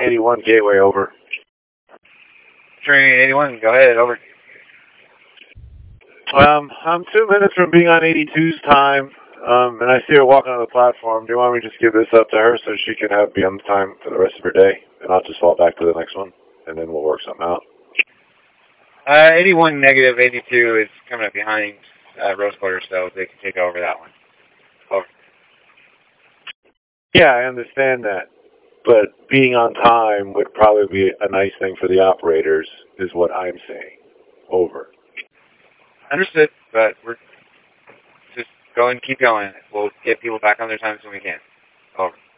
81 Gateway, over. Train 81, go ahead, over. I'm 2 minutes from being on 82's time, and I see her walking on the platform. Do you want me to just give this up to her so she can be on the time for the rest of her day? And I'll just fall back to the next one, and then we'll work something out. 81 negative 82 is coming up behind Rose Quarter, so they can take over that one. Over. Yeah, I understand that. But being on time would probably be a nice thing for the operators, is what I'm saying. Over. Understood, but we're just going, keep going. We'll get people back on their times when we can. Over.